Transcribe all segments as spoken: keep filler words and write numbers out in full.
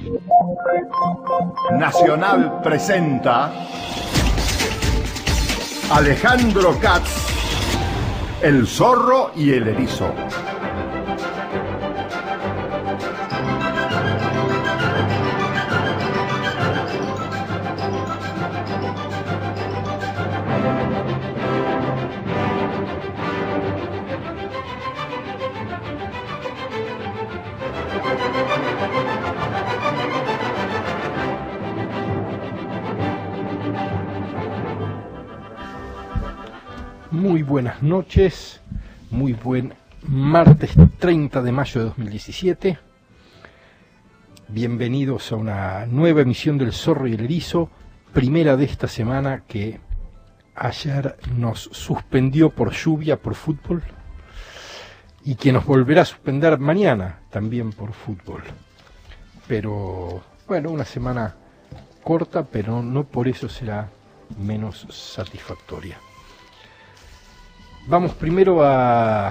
Nacional presenta Alejandro Katz, El zorro y el erizo. Muy buenas noches, muy buen martes treinta de mayo de dos mil diecisiete. Bienvenidos a una nueva emisión del Zorro y el Erizo, primera de esta semana que ayer nos suspendió por lluvia por fútbol y que nos volverá a suspender mañana también por fútbol. Pero bueno, una semana corta, pero no por eso será menos satisfactoria. Vamos primero a,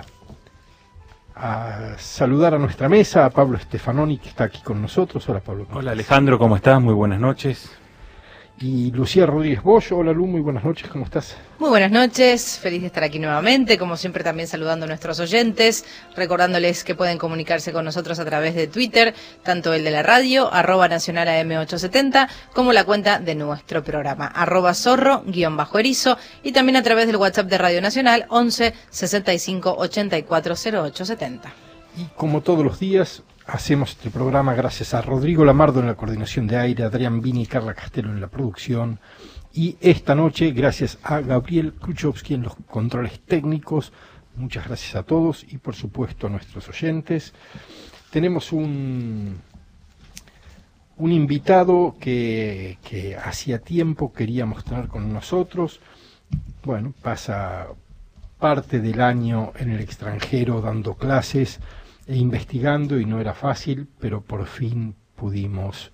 a saludar a nuestra mesa, a Pablo Stefanoni, que está aquí con nosotros. Hola, Pablo. Hola, Alejandro, ¿cómo estás? Muy buenas noches. Y Lucía Rodríguez Bollo. Hola, Lu, muy buenas noches, ¿cómo estás? Muy buenas noches, feliz de estar aquí nuevamente, como siempre también saludando a nuestros oyentes, recordándoles que pueden comunicarse con nosotros a través de Twitter, tanto el de la radio, arroba nacional A M ochocientos setenta, como la cuenta de nuestro programa, arroba zorro, guión bajo erizo, y también a través del WhatsApp de Radio Nacional, once sesenta y cinco ochenta y cuatro cero ocho setenta. Y como todos los días, hacemos este programa gracias a Rodrigo Lamardo en la coordinación de aire, Adrián Vini y Carla Castelo en la producción. Y esta noche, gracias a Gabriel Kuchowski en los controles técnicos. Muchas gracias a todos y, por supuesto, a nuestros oyentes. Tenemos un, un invitado que, que hacía tiempo queríamos tener con nosotros. Bueno, pasa parte del año en el extranjero dando clases e investigando, y no era fácil, pero por fin pudimos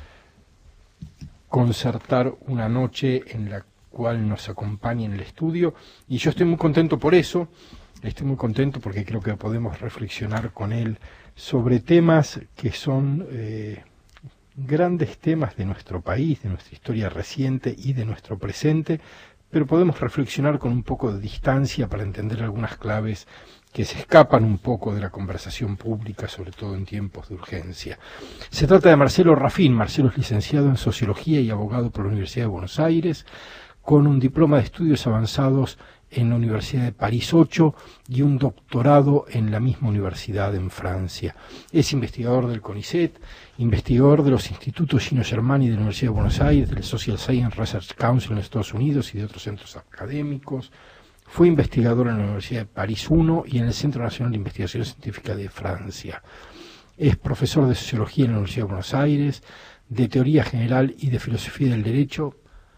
concertar una noche en la cual nos acompañe en el estudio, y yo estoy muy contento por eso. Estoy muy contento porque creo que podemos reflexionar con él sobre temas que son eh, grandes temas de nuestro país, de nuestra historia reciente y de nuestro presente, pero podemos reflexionar con un poco de distancia para entender algunas claves que se escapan un poco de la conversación pública, sobre todo en tiempos de urgencia. Se trata de Marcelo Rafín. Marcelo es licenciado en Sociología y abogado por la Universidad de Buenos Aires, con un diploma de estudios avanzados en la Universidad de París ocho y un doctorado en la misma universidad en Francia. Es investigador del CONICET, investigador de los institutos Gino Germani de la Universidad de Buenos Aires, del Social Science Research Council en Estados Unidos y de otros centros académicos. Fue investigador en la Universidad de París uno y en el Centro Nacional de Investigación Científica de Francia. Es profesor de Sociología en la Universidad de Buenos Aires, de Teoría General y de Filosofía del Derecho.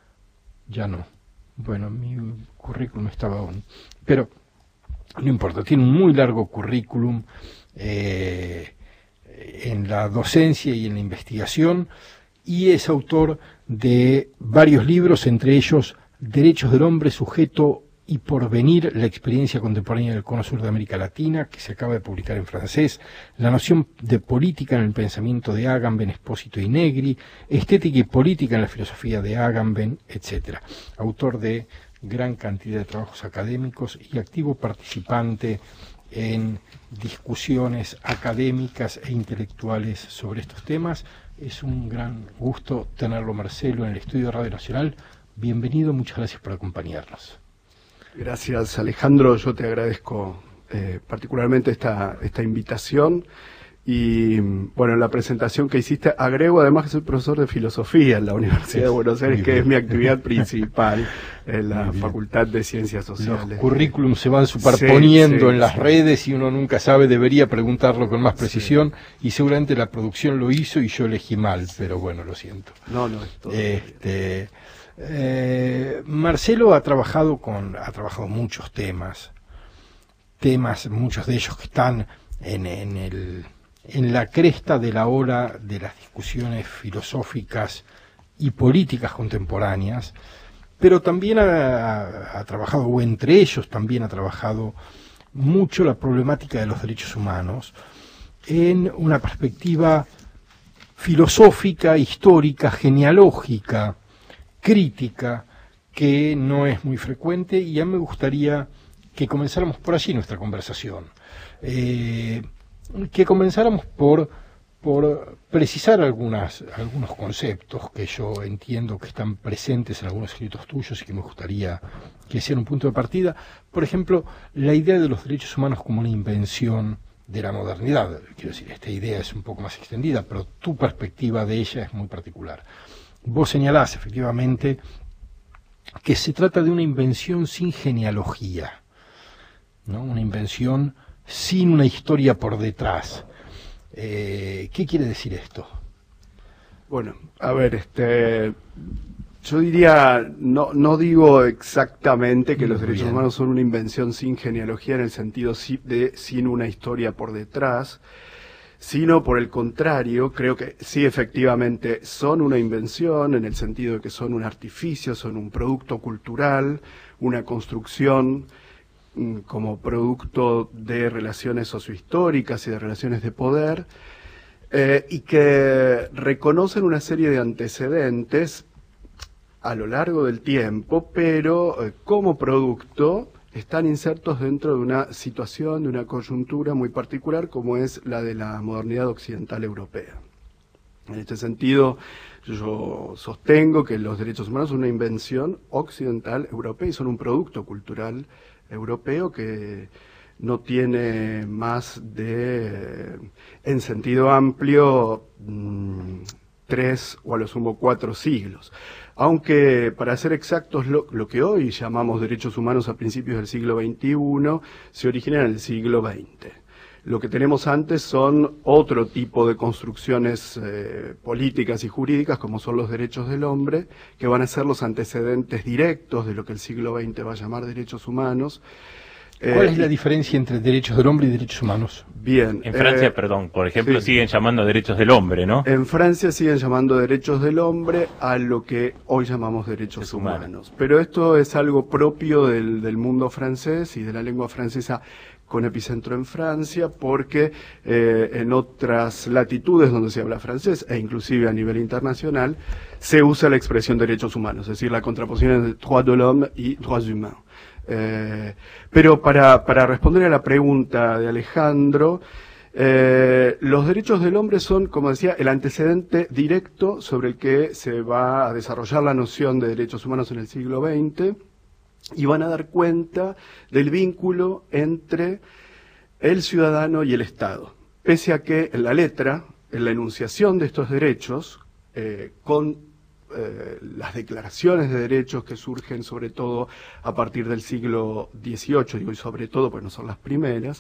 Ya no. Bueno, mi currículum estaba aún. Pero no importa, tiene un muy largo currículum eh, en la docencia y en la investigación, y es autor de varios libros, entre ellos Derechos del Hombre, Sujeto y Porvenir, la experiencia contemporánea del Cono Sur de América Latina, que se acaba de publicar en francés, La noción de política en el pensamiento de Agamben, Espósito y Negri, Estética y política en la filosofía de Agamben, etcétera. Autor de gran cantidad de trabajos académicos y activo participante en discusiones académicas e intelectuales sobre estos temas. Es un gran gusto tenerlo, Marcelo, en el estudio de Radio Nacional. Bienvenido, muchas gracias por acompañarnos. Gracias, Alejandro. Yo te agradezco eh, particularmente esta, esta invitación. Y bueno, en la presentación que hiciste, agrego además que soy profesor de filosofía en la Universidad de Buenos Aires, que es mi actividad principal en la Facultad de Ciencias Sociales. Los currículums se van superponiendo sí, sí, en las sí. redes y uno nunca sabe, debería preguntarlo con más precisión, sí. Y seguramente la producción lo hizo y yo elegí mal, pero bueno, lo siento. No, no, es todo. Este, eh, Marcelo ha trabajado con, ha trabajado muchos temas, temas, muchos de ellos que están en, en el... en la cresta de la ola de las discusiones filosóficas y políticas contemporáneas, pero también ha, ha trabajado, o entre ellos también ha trabajado mucho la problemática de los derechos humanos en una perspectiva filosófica, histórica, genealógica, crítica, que no es muy frecuente, y ya me gustaría que comenzáramos por allí nuestra conversación. Eh, que comenzáramos por, por precisar algunas, algunos conceptos que yo entiendo que están presentes en algunos escritos tuyos y que me gustaría que sean un punto de partida. Por ejemplo, la idea de los derechos humanos como una invención de la modernidad. Quiero decir, esta idea es un poco más extendida, pero tu perspectiva de ella es muy particular. Vos señalás, efectivamente, que se trata de una invención sin genealogía, ¿no? Una invención sin una historia por detrás. Eh, ¿Qué quiere decir esto? Bueno, a ver, este, yo diría, no, no digo exactamente que los Muy derechos bien. humanos son una invención sin genealogía en el sentido si- de sin una historia por detrás, sino por el contrario, creo que sí, efectivamente, son una invención en el sentido de que son un artificio, son un producto cultural, una construcción mm, como producto de relaciones sociohistóricas y de relaciones de poder, eh, y que reconocen una serie de antecedentes a lo largo del tiempo, pero eh, como producto están insertos dentro de una situación, de una coyuntura muy particular como es la de la modernidad occidental europea. En este sentido, yo sostengo que los derechos humanos son una invención occidental europea y son un producto cultural europeo que no tiene más de, en sentido amplio, mmm, tres o a lo sumo cuatro siglos. Aunque, para ser exactos, lo, lo que hoy llamamos derechos humanos a principios del siglo veintiuno se origina en el siglo veinte. Lo que tenemos antes son otro tipo de construcciones eh, políticas y jurídicas, como son los derechos del hombre, que van a ser los antecedentes directos de lo que el siglo veinte va a llamar derechos humanos. ¿Cuál Eh, es la diferencia entre derechos del hombre y derechos humanos? Bien. En Francia, eh, perdón, por ejemplo, sí. siguen llamando derechos del hombre, ¿no? En Francia siguen llamando derechos del hombre a lo que hoy llamamos derechos Es humano. humanos. Pero esto es algo propio del, del mundo francés y de la lengua francesa con epicentro en Francia, porque eh, en otras latitudes donde se habla francés, e inclusive a nivel internacional, se usa la expresión derechos humanos, es decir, la contraposición entre droits de l'homme y droits humains. Eh, pero para, para responder a la pregunta de Alejandro, eh, los derechos del hombre son, como decía, el antecedente directo sobre el que se va a desarrollar la noción de derechos humanos en el siglo veinte, y van a dar cuenta del vínculo entre el ciudadano y el Estado. Pese a que en la letra, en la enunciación de estos derechos, eh, con eh, las declaraciones de derechos que surgen sobre todo a partir del siglo dieciocho, digo y sobre todo porque no son las primeras,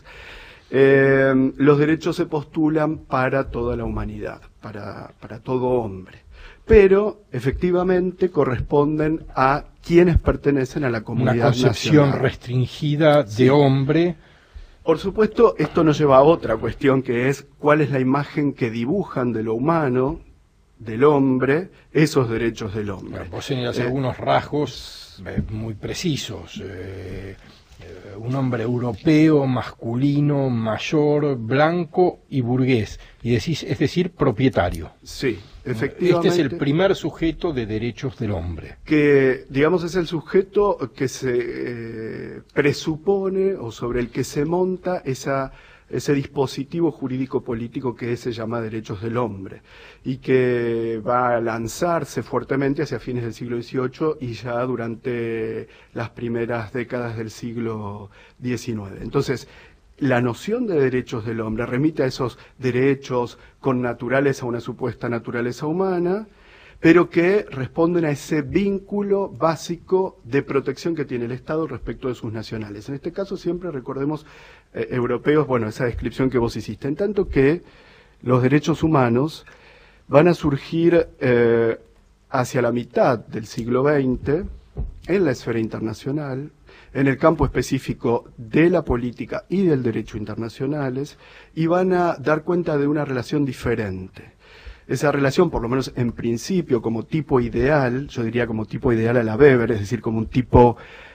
eh, los derechos se postulan para toda la humanidad, para, para todo hombre. Pero efectivamente corresponden a quienes pertenecen a la comunidad Una concepción nacional. restringida de Sí. hombre. Por supuesto, esto nos lleva a otra cuestión, que es cuál es la imagen que dibujan de lo humano, del hombre, esos derechos del hombre. Bueno, vos señalás Eh, algunos rasgos eh, muy precisos. Eh, eh, un hombre europeo, masculino, mayor, blanco y burgués. Y decís, es decir, propietario. Sí, efectivamente. Este es el primer sujeto de derechos del hombre. Que, digamos, es el sujeto que se eh, presupone o sobre el que se monta esa, ese dispositivo jurídico-político que se llama derechos del hombre y que va a lanzarse fuertemente hacia fines del siglo dieciocho y ya durante las primeras décadas del siglo diecinueve. Entonces, la noción de derechos del hombre remite a esos derechos connaturales a una supuesta naturaleza humana, pero que responden a ese vínculo básico de protección que tiene el Estado respecto de sus nacionales. En este caso siempre recordemos eh, europeos, bueno, esa descripción que vos hiciste, en tanto que los derechos humanos van a surgir eh, hacia la mitad del siglo veinte en la esfera internacional, en el campo específico de la política y del derecho internacionales, y van a dar cuenta de una relación diferente. Esa relación, por lo menos en principio, como tipo ideal, yo diría como tipo ideal a la Weber, es decir, como un tipo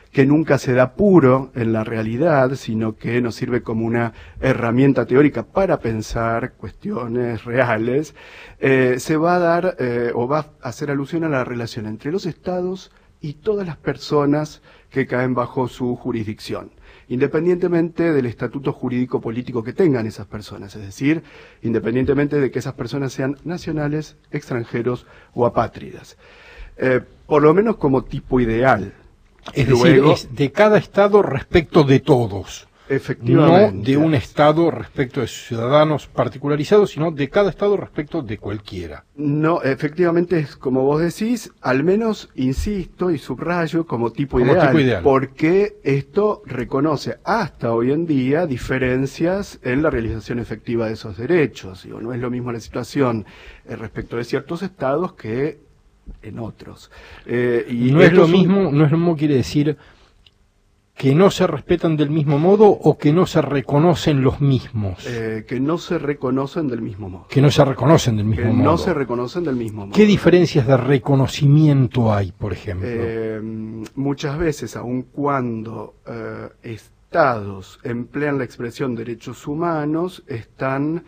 que nunca se da puro en la realidad, sino que nos sirve como una herramienta teórica para pensar cuestiones reales, eh, se va a dar eh, o va a hacer alusión a la relación entre los estados y todas las personas que caen bajo su jurisdicción, independientemente del estatuto jurídico político que tengan esas personas, es decir, independientemente de que esas personas sean nacionales, extranjeros o apátridas. Eh, por lo menos como tipo ideal. Es Luego, decir, es de cada estado respecto de todos. Efectivamente. No de un estado respecto de ciudadanos particularizados, sino de cada estado respecto de cualquiera. No, efectivamente es como vos decís, al menos insisto y subrayo como tipo, Como ideal, tipo ideal. porque esto reconoce hasta hoy en día diferencias en la realización efectiva de esos derechos. Digo, no es lo mismo la situación eh, respecto de ciertos estados que en otros. Eh, y no es lo un- mismo, no es lo mismo quiere decir que no se respetan del mismo modo o que no se reconocen los mismos. eh, que no se reconocen del mismo modo. Que no se reconocen del mismo Que modo. no se reconocen del mismo modo. ¿Qué diferencias de reconocimiento hay, por ejemplo? Eh, muchas veces, aun cuando eh, estados emplean la expresión derechos humanos, están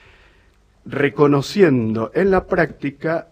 reconociendo en la práctica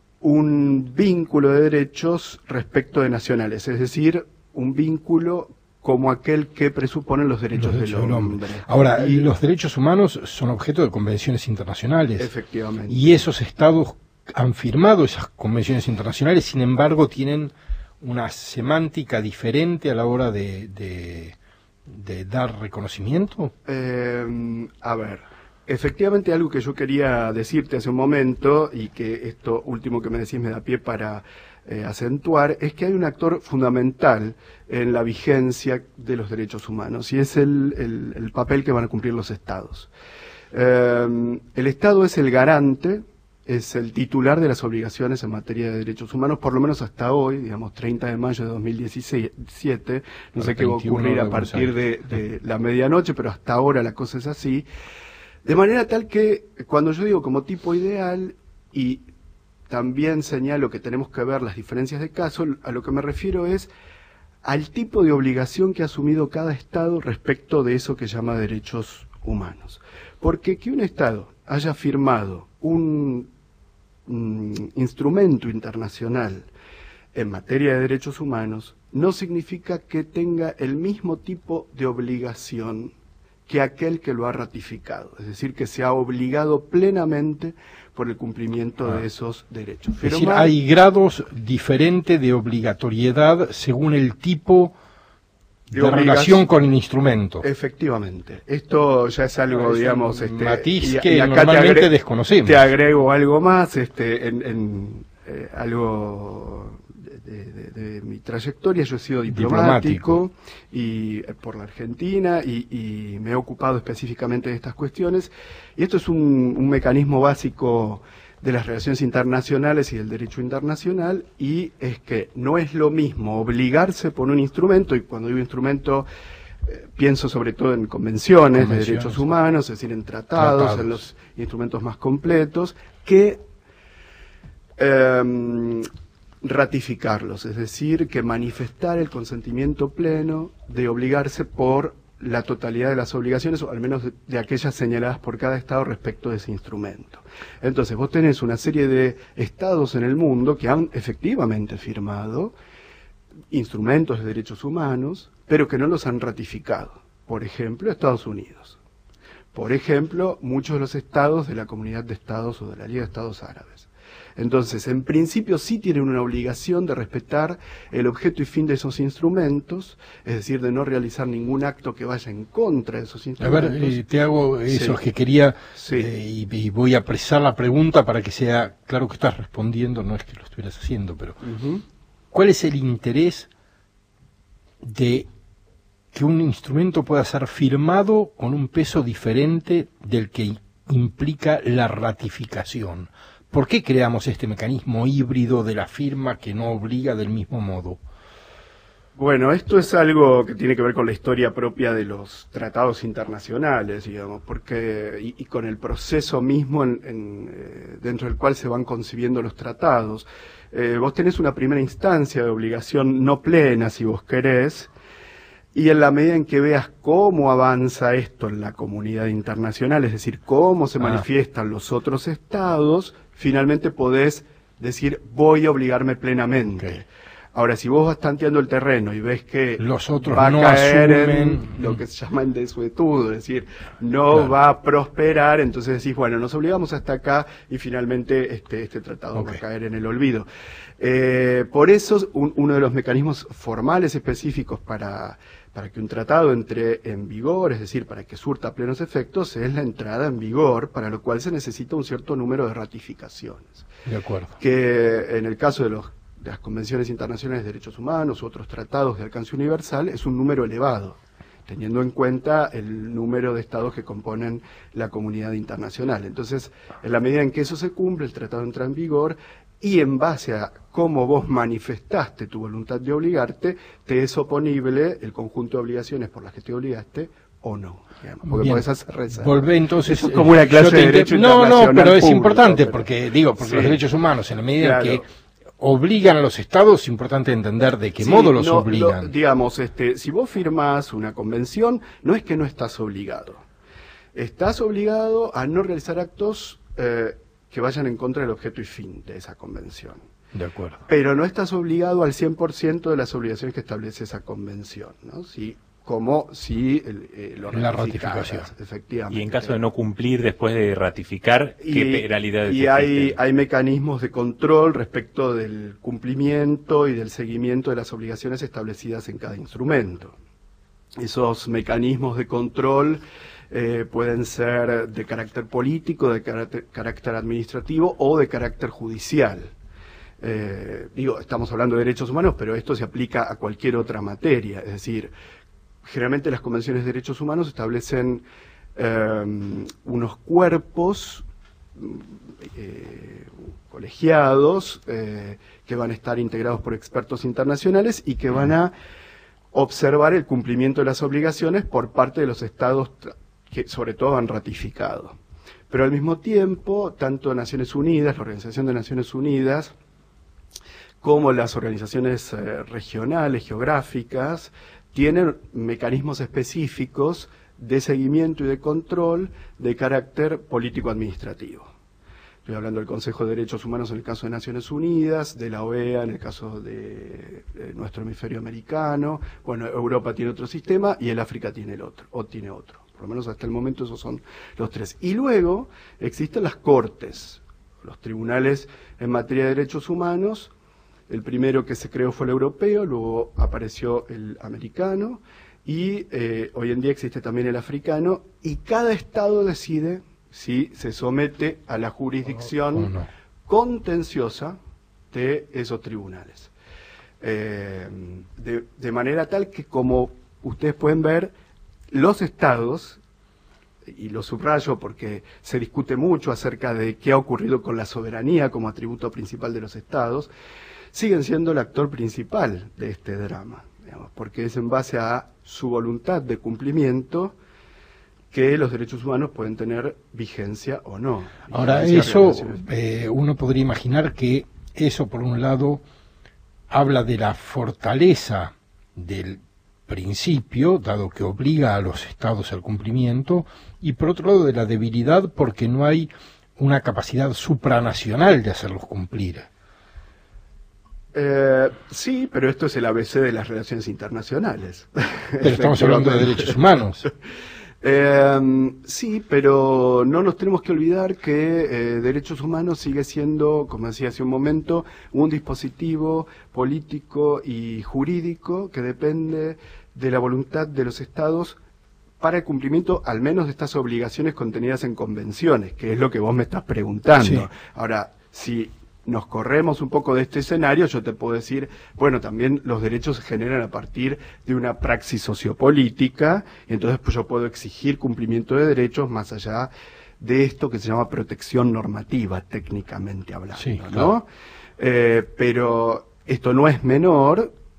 un vínculo de derechos respecto de nacionales, es decir, un vínculo como aquel que presuponen los derechos, Los derechos del del hombre. Ahora, Y- los derechos humanos son objeto de convenciones internacionales. efectivamente. Y esos estados han firmado esas convenciones internacionales, sin embargo, tienen una semántica diferente a la hora de, de, de dar reconocimiento. Eh, a ver, efectivamente algo que yo quería decirte hace un momento y que esto último que me decís me da pie para eh, acentuar, es que hay un actor fundamental en la vigencia de los derechos humanos y es el, el, el papel que van a cumplir los estados. Eh, el Estado es el garante, es el titular de las obligaciones en materia de derechos humanos, por lo menos hasta hoy, digamos treinta de mayo de dos mil diecisiete, no sé qué va a ocurrir a partir de, de la medianoche, pero hasta ahora la cosa es así, de manera tal que cuando yo digo como tipo ideal y también señalo que tenemos que ver las diferencias de caso, a lo que me refiero es al tipo de obligación que ha asumido cada Estado respecto de eso que llama derechos humanos. Porque que un Estado haya firmado un, un instrumento internacional en materia de derechos humanos no significa que tenga el mismo tipo de obligación que aquel que lo ha ratificado, es decir, que se ha obligado plenamente por el cumplimiento Ah. de esos derechos. Es decir, Firmar- hay grados diferentes de obligatoriedad según el tipo De de, obligación- relación con el instrumento. Efectivamente. Esto ya es algo, Es un digamos, este, matiz y- que y acá te normalmente agre- desconocemos. Te agrego algo más, este, en, en, eh, algo de, de- de mi trayectoria. Yo he sido diplomático, y eh, por la Argentina y, y me he ocupado específicamente de estas cuestiones. Y esto es un, un mecanismo básico de las relaciones internacionales y del derecho internacional, y es que no es lo mismo obligarse por un instrumento, y cuando digo instrumento eh, pienso sobre todo en convenciones, Convenciones, de derechos humanos, es decir, en tratados, Tratados. en los instrumentos más completos, que em, ratificarlos, es decir, que manifestar el consentimiento pleno de obligarse por la totalidad de las obligaciones, o al menos de, de aquellas señaladas por cada Estado respecto de ese instrumento. Entonces, vos tenés una serie de Estados en el mundo que han efectivamente firmado instrumentos de derechos humanos, pero que no los han ratificado. Por ejemplo, Estados Unidos. Por ejemplo, muchos de los estados de la Comunidad de Estados o de la Liga de Estados Árabes. Entonces, en principio sí tienen una obligación de respetar el objeto y fin de esos instrumentos, es decir, de no realizar ningún acto que vaya en contra de esos A instrumentos. ver, eh, te hago eso Sí. que quería Sí. eh, y, y voy a apresar la pregunta para que sea claro que estás respondiendo, no es que lo estuvieras haciendo, pero Ujú. ¿cuál es el interés de que un instrumento pueda ser firmado con un peso diferente del que implica la ratificación? ¿Por qué creamos este mecanismo híbrido de la firma que no obliga del mismo modo? Bueno, esto es algo que tiene que ver con la historia propia de los tratados internacionales, digamos, porque y, y con el proceso mismo en, en, eh, dentro del cual se van concibiendo los tratados. Eh, vos tenés una primera instancia de obligación no plena, si vos querés, y en la medida en que veas cómo avanza esto en la comunidad internacional, es decir, cómo se ah. manifiestan los otros estados, finalmente podés decir, voy a obligarme plenamente. Okay. Ahora, si vos vas tanteando el terreno y ves que los otros va a no caer asumen... en lo que se llama en desuetudo, es decir, no claro. va a prosperar, entonces decís, bueno, nos obligamos hasta acá y finalmente este, este tratado okay. va a caer en el olvido. Eh, por eso, un, uno de los mecanismos formales específicos para, para que un tratado entre en vigor, es decir, para que surta plenos efectos, es la entrada en vigor, para lo cual se necesita un cierto número de ratificaciones. De acuerdo. Que en el caso de los de las convenciones internacionales de derechos humanos u otros tratados de alcance universal es un número elevado, teniendo en cuenta el número de estados que componen la comunidad internacional. Entonces, en la medida en que eso se cumple, el tratado entra en vigor y en base a cómo vos manifestaste tu voluntad de obligarte, te es oponible el conjunto de obligaciones por las que te obligaste o no. Digamos, porque Bien. podés hacer reserva. Volvé entonces. Eso es como una clase de derecho No, internacional no, pero es público, importante pero... porque, digo, porque sí. los derechos humanos, en la medida claro. en que obligan a los estados, es importante entender de qué sí, modo los no, obligan. Lo, digamos, este, si vos firmás una convención, no es que no estás obligado. Estás obligado a no realizar actos eh, que vayan en contra del objeto y fin de esa convención. De acuerdo. Pero no estás obligado al cien por ciento de las obligaciones que establece esa convención, ¿no? Si, como si el, eh, lo la ratificación. Efectivamente. Y en caso de no cumplir después de ratificar, ¿qué y, penalidades y hay, hay mecanismos de control respecto del cumplimiento y del seguimiento de las obligaciones establecidas en cada instrumento. Esos mecanismos de control eh, pueden ser de carácter político, de carácter, carácter administrativo o de carácter judicial. Eh, digo, estamos hablando de derechos humanos, pero esto se aplica a cualquier otra materia, es decir, generalmente las convenciones de derechos humanos establecen eh, unos cuerpos eh, colegiados eh, que van a estar integrados por expertos internacionales y que van a observar el cumplimiento de las obligaciones por parte de los estados que sobre todo han ratificado. Pero al mismo tiempo, tanto Naciones Unidas, la Organización de Naciones Unidas, como las organizaciones eh, regionales, geográficas, tienen mecanismos específicos de seguimiento y de control de carácter político-administrativo. Estoy hablando del Consejo de Derechos Humanos en el caso de Naciones Unidas, de la O E A en el caso de, de nuestro hemisferio americano. Bueno, Europa tiene otro sistema y el África tiene el otro, o tiene otro. Por lo menos hasta el momento esos son los tres. Y luego existen las cortes, los tribunales en materia de derechos humanos. El primero que se creó fue el europeo, luego apareció el americano y eh, hoy en día existe también el africano y cada estado decide si se somete a la jurisdicción oh, oh, no. contenciosa de esos tribunales. Eh, de, de manera tal que, como ustedes pueden ver, los estados, y lo subrayo porque se discute mucho acerca de qué ha ocurrido con la soberanía como atributo principal de los estados, siguen siendo el actor principal de este drama, digamos, porque es en base a su voluntad de cumplimiento que los derechos humanos pueden tener vigencia o no. Ahora, eso eh, uno podría imaginar que eso, por un lado, habla de la fortaleza del principio, dado que obliga a los estados al cumplimiento, y por otro lado de la debilidad porque no hay una capacidad supranacional de hacerlos cumplir. Eh, sí, pero esto es el A B C de las relaciones internacionales. Pero estamos hablando de derechos humanos. Eh, sí, pero no nos tenemos que olvidar que eh, derechos humanos sigue siendo, como decía hace un momento, un dispositivo político y jurídico que depende de la voluntad de los estados para el cumplimiento al menos de estas obligaciones contenidas en convenciones, que es lo que vos me estás preguntando. Sí. Ahora, si nos corremos un poco de este escenario, yo te puedo decir, bueno, también los derechos se generan a partir de una praxis sociopolítica, y entonces pues yo puedo exigir cumplimiento de derechos más allá de esto que se llama protección normativa, técnicamente hablando, sí, ¿no? claro. Eh, pero esto no es menor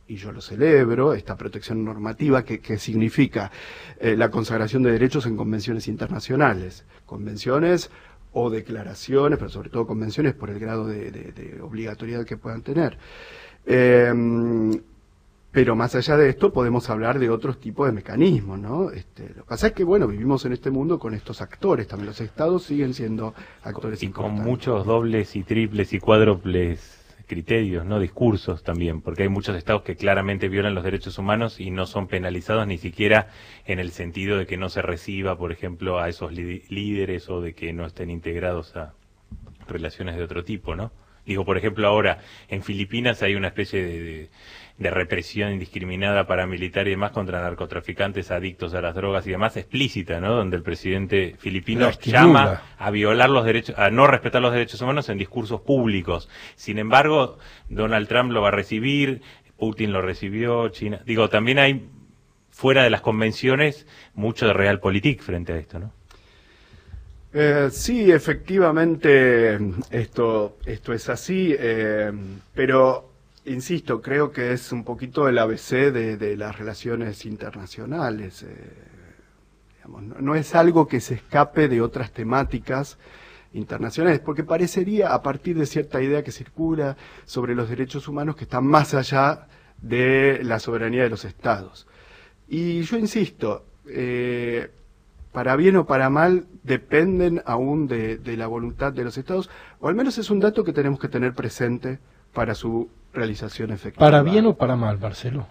y yo lo celebro, esta protección normativa que, que significa eh, la consagración de derechos en convenciones internacionales, convenciones o declaraciones, pero sobre todo convenciones por el grado de, de, de obligatoriedad que puedan tener. Eh, pero más allá de esto podemos hablar de otros tipos de mecanismos, ¿no? Este, lo que pasa es que, bueno, vivimos en este mundo con estos actores, también los estados siguen siendo actores y importantes. con muchos dobles y triples y cuádruples criterios, no discursos también, porque hay muchos estados que claramente violan los derechos humanos y no son penalizados ni siquiera en el sentido de que no se reciba, por ejemplo, a esos líderes o de que no estén integrados a relaciones de otro tipo, ¿no? Digo, por ejemplo, ahora en Filipinas hay una especie de, de, de represión indiscriminada paramilitar y demás contra narcotraficantes adictos a las drogas y demás, explícita, ¿no? Donde el presidente filipino llama a violar los derechos, a no respetar los derechos humanos en discursos públicos. Sin embargo, Donald Trump lo va a recibir, Putin lo recibió, China. Digo, también hay, fuera de las convenciones, mucho de realpolitik frente a esto, ¿no? Eh, sí, efectivamente, esto, esto es así, eh, pero, insisto, creo que es un poquito el A B C de, de las relaciones internacionales. Eh, digamos, no, no es algo que se escape de otras temáticas internacionales, porque parecería, a partir de cierta idea que circula sobre los derechos humanos, que están más allá de la soberanía de los estados. Y yo insisto, eh, para bien o para mal, dependen aún de, de la voluntad de los estados, o al menos es un dato que tenemos que tener presente para su realización efectiva. ¿Para bien o para mal, Marcelo?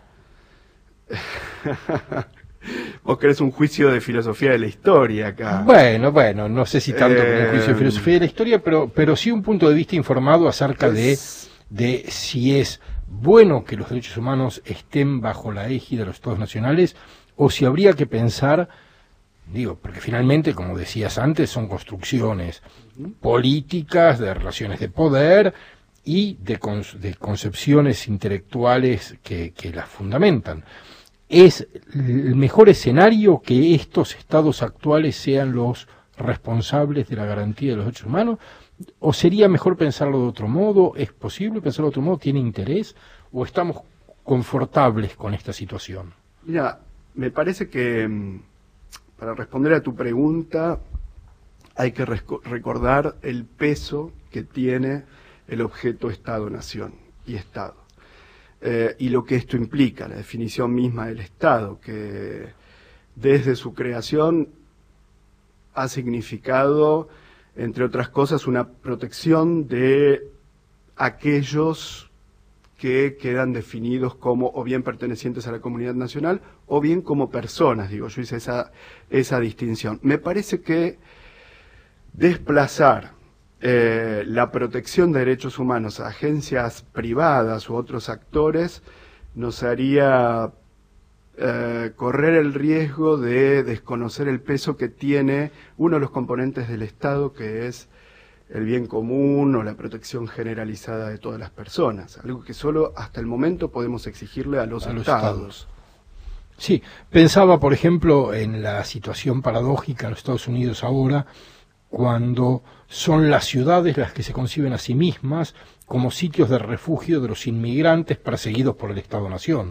Vos querés un juicio de filosofía de la historia acá. Bueno, bueno, no sé si tanto eh, como un juicio de filosofía de la historia, pero, pero sí un punto de vista informado acerca es... de, de si es bueno que los derechos humanos estén bajo la égida de los estados nacionales, o si habría que pensar... Digo, porque finalmente, como decías antes, son construcciones políticas, de relaciones de poder y de, con, de concepciones intelectuales que, que las fundamentan. ¿Es el mejor escenario que estos estados actuales sean los responsables de la garantía de los derechos humanos? ¿O sería mejor pensarlo de otro modo? ¿Es posible pensarlo de otro modo? ¿Tiene interés? ¿O estamos confortables con esta situación? Mira, me parece que... Para responder a tu pregunta, hay que recordar el peso que tiene el objeto Estado-Nación y Estado. Eh, y lo que esto implica, la definición misma del Estado, que desde su creación ha significado, entre otras cosas, una protección de aquellos que quedan definidos como o bien pertenecientes a la comunidad nacional o bien como personas, digo, yo hice esa, esa distinción. Me parece que desplazar eh, la protección de derechos humanos a agencias privadas u otros actores nos haría eh, correr el riesgo de desconocer el peso que tiene uno de los componentes del Estado, que es el bien común o la protección generalizada de todas las personas, algo que solo hasta el momento podemos exigirle a los, a los estados. estados. Sí, pensaba, por ejemplo, en la situación paradójica en los Estados Unidos ahora, cuando son las ciudades las que se conciben a sí mismas como sitios de refugio de los inmigrantes perseguidos por el Estado-Nación.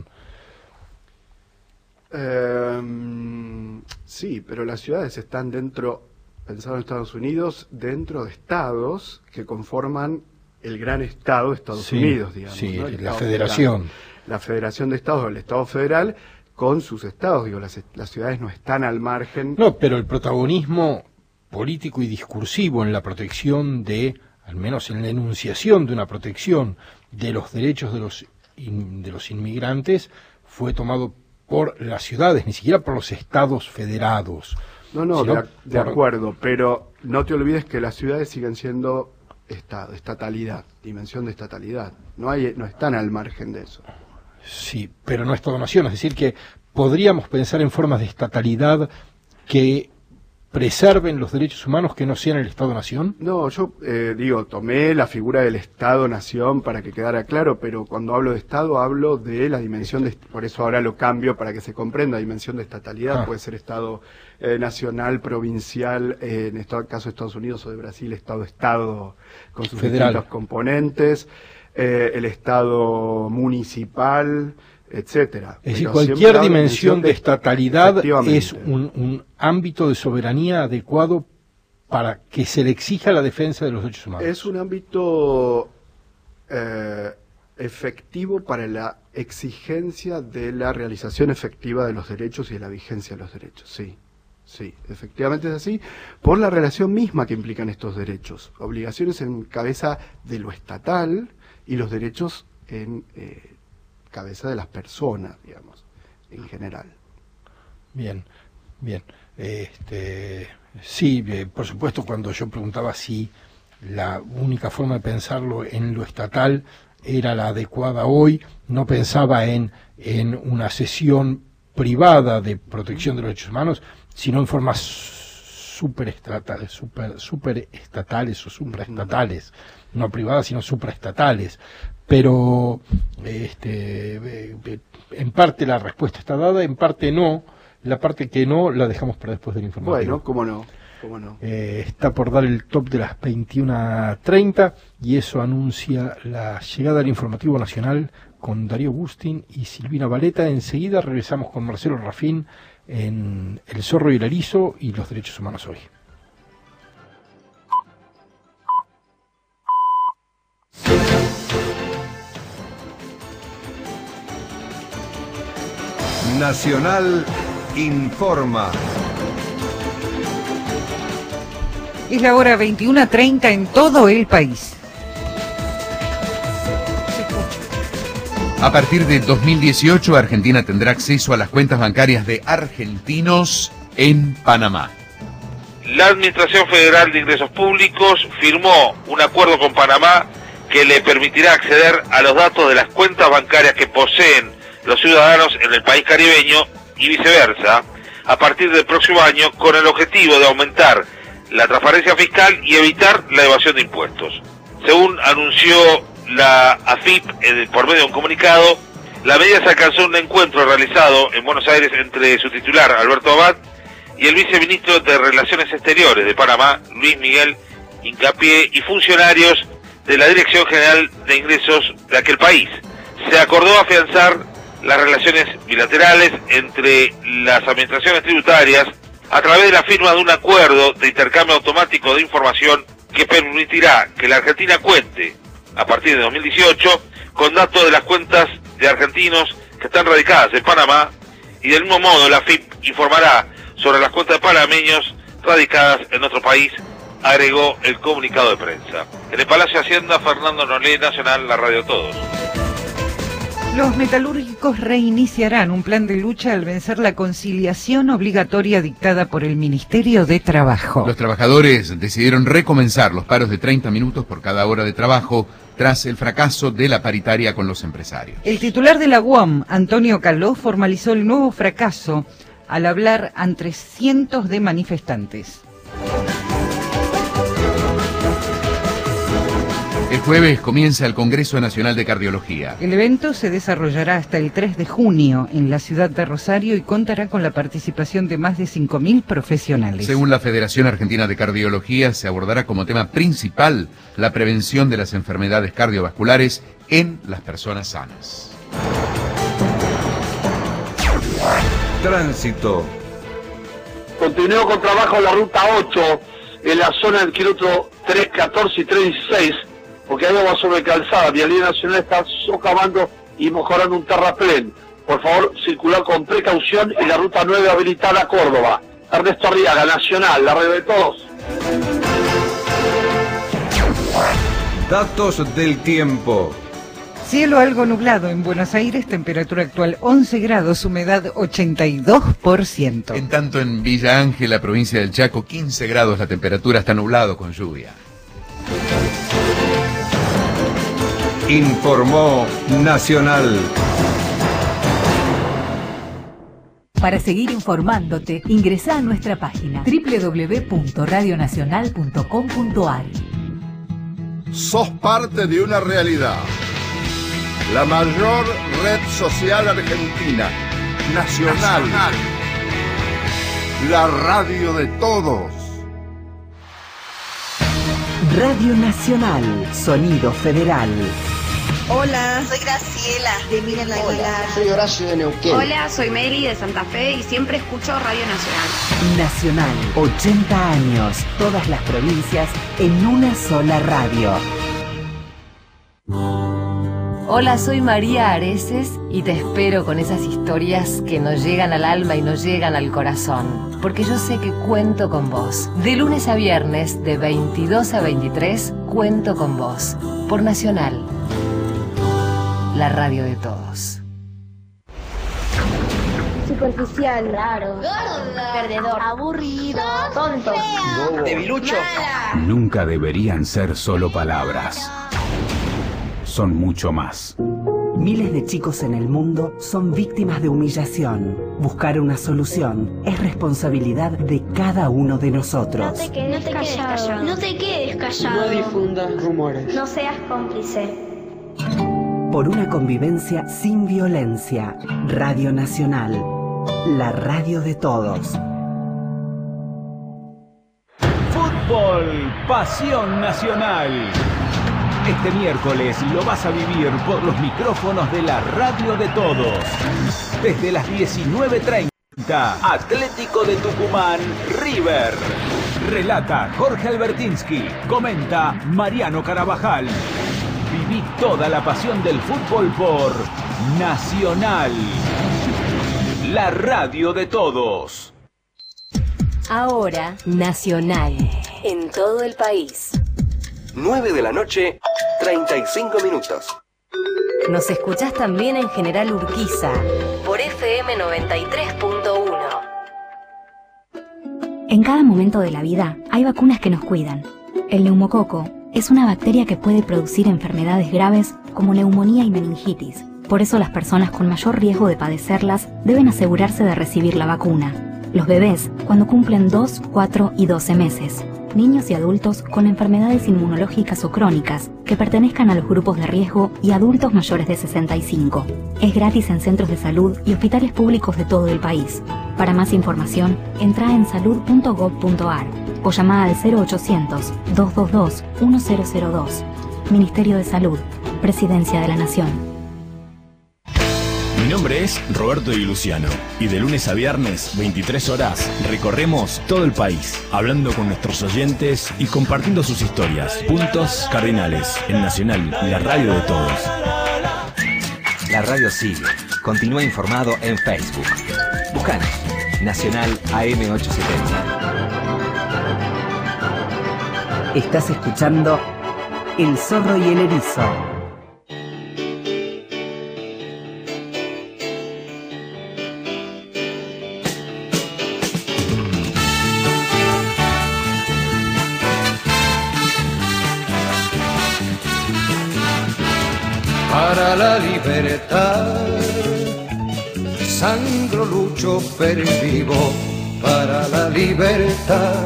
Eh, sí, pero las ciudades están dentro... pensado en Estados Unidos, dentro de estados que conforman el gran estado de Estados sí, Unidos, digamos. Sí, ¿no? la federación. Federal. La federación de estados, el estado federal, con sus estados. Digo, las, las ciudades no están al margen. No, pero el protagonismo político y discursivo en la protección de, al menos en la enunciación de una protección de los derechos de los, in, de los inmigrantes, fue tomado por las ciudades, ni siquiera por los estados federados. No, no, sino de, de por... acuerdo, pero no te olvides que las ciudades siguen siendo estado, estatalidad, dimensión de estatalidad. No hay, no están al margen de eso. Sí, pero no Estado-Nación, es decir, que podríamos pensar en formas de estatalidad que preserven los derechos humanos que no sean el Estado-Nación. No, yo eh, digo, tomé la figura del Estado-Nación para que quedara claro, pero cuando hablo de Estado hablo de la dimensión, de, por eso ahora lo cambio para que se comprenda, dimensión de estatalidad, ah. puede ser Estado eh, nacional, provincial, eh, en este caso de Estados Unidos o de Brasil, Estado-Estado con sus Federal. distintos componentes, eh, el Estado municipal, etcétera. Es decir, Pero cualquier siempre hay dimensión de estatalidad efectivamente. es un, un ámbito de soberanía adecuado para que se le exija la defensa de los derechos humanos. Es un ámbito eh, efectivo para la exigencia de la realización efectiva de los derechos y de la vigencia de los derechos, sí. Sí, efectivamente es así, por la relación misma que implican estos derechos. Obligaciones en cabeza de lo estatal y los derechos en eh, cabeza de las personas, digamos, en general. Bien, bien. Este, sí, eh, por supuesto, cuando yo preguntaba si la única forma de pensarlo en lo estatal era la adecuada hoy, no pensaba en, en una sesión privada de protección de los derechos humanos, sino en formas superestatales, super, superestatales o supraestatales, no privadas sino supraestatales. Pero este, en parte la respuesta está dada, en parte no. La parte que no la dejamos para después del informativo. Bueno, cómo no, cómo no. Eh, está por dar el top de las veintiuna treinta y eso anuncia la llegada del informativo nacional con Darío Bustin y Silvina Valeta. Enseguida regresamos con Marcelo Rafín en El Zorro y el Erizo y los derechos humanos hoy. Nacional informa. Es la hora veintiuna treinta en todo el país. A partir de dos mil dieciocho, Argentina tendrá acceso a las cuentas bancarias de argentinos en Panamá. La Administración Federal de Ingresos Públicos firmó un acuerdo con Panamá que le permitirá acceder a los datos de las cuentas bancarias que poseen los ciudadanos en el país caribeño y viceversa, a partir del próximo año, con el objetivo de aumentar la transparencia fiscal y evitar la evasión de impuestos. Según anunció la A F I P por medio de un comunicado, la medida se alcanzó en un encuentro realizado en Buenos Aires entre su titular, Alberto Abad, y el viceministro de Relaciones Exteriores de Panamá, Luis Miguel Hincapié, y funcionarios de la Dirección General de Ingresos de aquel país. Se acordó afianzar las relaciones bilaterales entre las administraciones tributarias a través de la firma de un acuerdo de intercambio automático de información que permitirá que la Argentina cuente, a partir de dos mil dieciocho, con datos de las cuentas de argentinos que están radicadas en Panamá, y del mismo modo la A F I P informará sobre las cuentas de panameños radicadas en otro país, agregó el comunicado de prensa. En el Palacio de Hacienda, Fernando Nolé, Nacional, la Radio Todos. Los metalúrgicos reiniciarán un plan de lucha al vencer la conciliación obligatoria dictada por el Ministerio de Trabajo. Los trabajadores decidieron recomenzar los paros de treinta minutos por cada hora de trabajo tras el fracaso de la paritaria con los empresarios. El titular de la U A M, Antonio Caló, formalizó el nuevo fracaso al hablar ante cientos de manifestantes. El jueves comienza el Congreso Nacional de Cardiología. El evento se desarrollará hasta el tres de junio en la ciudad de Rosario y contará con la participación de más de cinco mil profesionales. Según la Federación Argentina de Cardiología, se abordará como tema principal la prevención de las enfermedades cardiovasculares en las personas sanas. Tránsito. Continúo con trabajo en la ruta ocho, en la zona del kilómetro tres catorce y tres dieciséis, porque hay agua sobre calzada. Vialidad Nacional está socavando y mejorando un terraplén. Por favor, circular con precaución y la ruta nueve habilitada a Córdoba. Ernesto Arriaga, Nacional, la red de todos. Datos del tiempo. Cielo algo nublado en Buenos Aires, temperatura actual once grados, humedad ochenta y dos por ciento. En tanto en Villa Ángela, provincia del Chaco, quince grados, la temperatura está nublado con lluvia. Informó Nacional. Para seguir informándote, ingresa a nuestra página doble u doble u doble u punto radio nacional punto com punto a r. Sos parte de una realidad. La mayor red social argentina, Nacional. Nacional. La radio de todos. Radio Nacional, sonido federal. Hola, soy Graciela de Miren la Hola, soy Horacio de Neuquén. Hola, soy Meli de Santa Fe y siempre escucho Radio Nacional. Nacional, ochenta años, todas las provincias en una sola radio. Hola, soy María Areces y te espero con esas historias que nos llegan al alma y nos llegan al corazón, porque yo sé que cuento con vos. De lunes a viernes, de veintidós a veintitrés, cuento con vos. Por Nacional, la radio de todos. Superficial, raro, gordo, perdedor, aburrido, tonto, feo, debilucho. Nunca deberían ser solo palabras. Son mucho más. Miles de chicos en el mundo son víctimas de humillación. Buscar una solución es responsabilidad de cada uno de nosotros. No te quedes, no te quedes callado. callado. No te quedes callado. No difundas rumores. No seas cómplice. Por una convivencia sin violencia. Radio Nacional, la radio de todos. Fútbol, pasión nacional. Este miércoles lo vas a vivir por los micrófonos de la radio de todos. Desde las diecinueve treinta, Atlético de Tucumán, River. Relata Jorge Albertinsky, comenta Mariano Carabajal. Viví toda la pasión del fútbol por Nacional, la radio de todos. Ahora, Nacional, en todo el país. nueve de la noche, treinta y cinco minutos. Nos escuchás también en General Urquiza, por F M noventa y tres punto uno. En cada momento de la vida hay vacunas que nos cuidan. El neumococo es una bacteria que puede producir enfermedades graves como neumonía y meningitis. Por eso las personas con mayor riesgo de padecerlas deben asegurarse de recibir la vacuna. Los bebés cuando cumplen dos, cuatro y doce meses. Niños y adultos con enfermedades inmunológicas o crónicas que pertenezcan a los grupos de riesgo y adultos mayores de sesenta y cinco. Es gratis en centros de salud y hospitales públicos de todo el país. Para más información, entra en salud punto gob punto ar o llama al cero ochocientos, dos dos dos, uno cero cero dos. Ministerio de Salud, Presidencia de la Nación. Mi nombre es Roberto Di Luciano y de lunes a viernes, veintitrés horas, recorremos todo el país, hablando con nuestros oyentes y compartiendo sus historias. Puntos Cardinales, en Nacional, la radio de todos. La radio sigue. Continúa informado en Facebook. Buscanos, Nacional A M ochocientos setenta. Estás escuchando El Zorro y el Erizo. Para la libertad, sangro, lucho, pervivo para la libertad.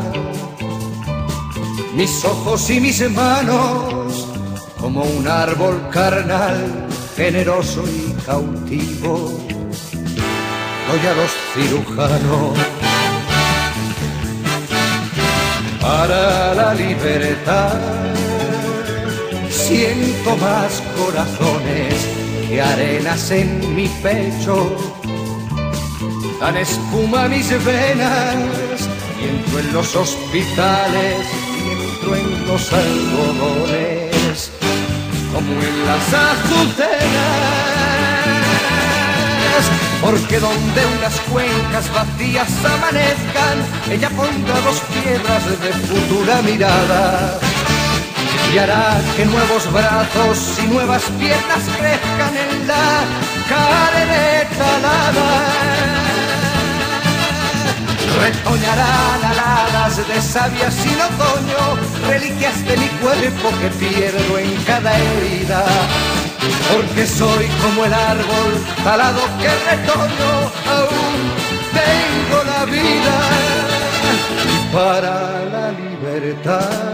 Mis ojos y mis manos, como un árbol carnal, generoso y cautivo, doy a los cirujanos. Para la libertad, siento más corazones que arenas en mi pecho. Dan espuma a mis venas y entro en los hospitales y entro en los algodones como en las azucenas. Porque donde unas cuencas vacías amanezcan, ella pondrá dos piedras de futura mirada y hará que nuevos brazos y nuevas piernas crezcan en la carne talada. Retoñarán aladas de savia sin otoño, reliquias de mi cuerpo que pierdo en cada herida. Porque soy como el árbol talado que retoño, aún tengo la vida. Y para la libertad,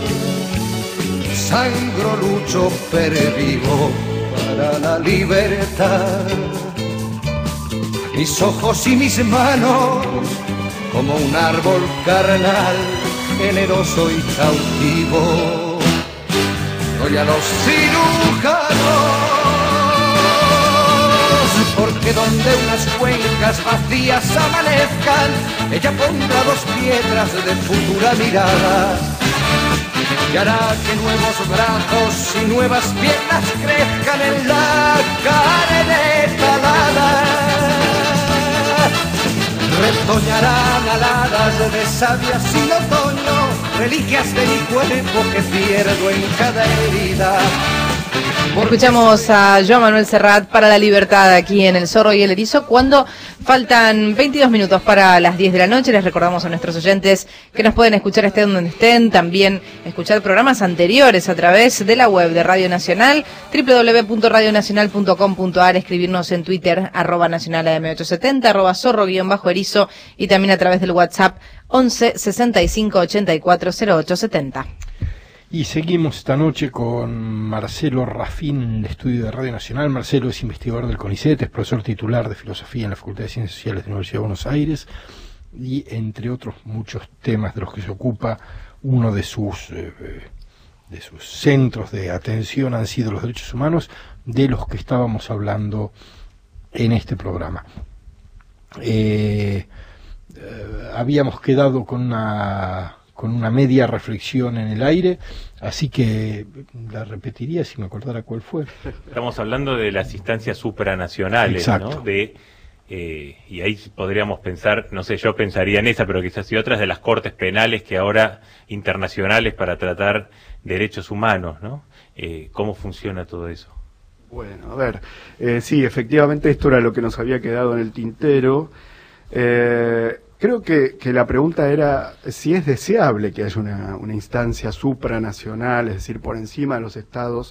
sangro, lucho, pervivo para la libertad. Mis ojos y mis manos, como un árbol carnal, generoso y cautivo, y a los cirujanos, porque donde unas cuencas vacías amanezcan, ella pondrá dos piedras de futura mirada y hará que nuevos brazos y nuevas piernas crezcan en la carne talada. Retoñarán aladas de savia sin otoño, reliquias de mi cuerpo que pierdo en cada herida. Escuchamos a Joan Manuel Serrat para La Libertad aquí en El Zorro y el Erizo cuando faltan veintidós minutos para las diez de la noche. Les recordamos a nuestros oyentes que nos pueden escuchar estén donde estén, también escuchar programas anteriores a través de la web de Radio Nacional, doble u doble u doble u punto radio nacional punto com punto a r, escribirnos en Twitter, arroba nacional a m ochocientos setenta, arroba zorro guión bajo erizo, y también a través del WhatsApp once sesenta y cinco ochenta y cuatro cero ocho setenta. Y seguimos esta noche con Marcelo Rafín en el estudio de Radio Nacional. Marcelo es investigador del CONICET, es profesor titular de Filosofía en la Facultad de Ciencias Sociales de la Universidad de Buenos Aires y, entre otros muchos temas de los que se ocupa, uno de sus, eh, de sus centros de atención han sido los derechos humanos, de los que estábamos hablando en este programa. Eh, eh, habíamos quedado con una... con una media reflexión en el aire, así que la repetiría si me acordara cuál fue. Estamos hablando de las instancias supranacionales, exacto, ¿no? De, eh, y ahí podríamos pensar, no sé, yo pensaría en esa, pero quizás y otras de las cortes penales que ahora internacionales para tratar derechos humanos, ¿no? Eh, ¿Cómo funciona todo eso? Bueno, a ver, eh, sí, efectivamente esto era lo que nos había quedado en el tintero. Eh, Creo que, que la pregunta era si es deseable que haya una, una instancia supranacional, es decir, por encima de los estados,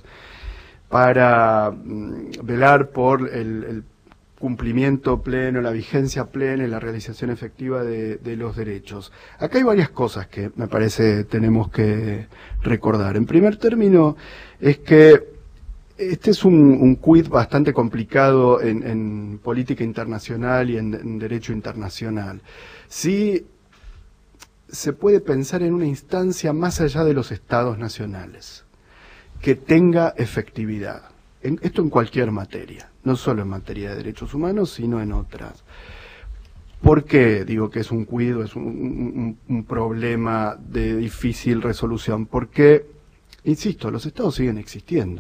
para mm, velar por el, el cumplimiento pleno, la vigencia plena y la realización efectiva de, de los derechos. Acá hay varias cosas que me parece tenemos que recordar. En primer término, es que este es un, un quid bastante complicado en, en política internacional y en, en derecho internacional. Sí se puede pensar en una instancia más allá de los estados nacionales, que tenga efectividad. En, esto en cualquier materia, no solo en materia de derechos humanos, sino en otras. ¿Por qué digo que es un quid, es un, un, un problema de difícil resolución? Porque, insisto, los estados siguen existiendo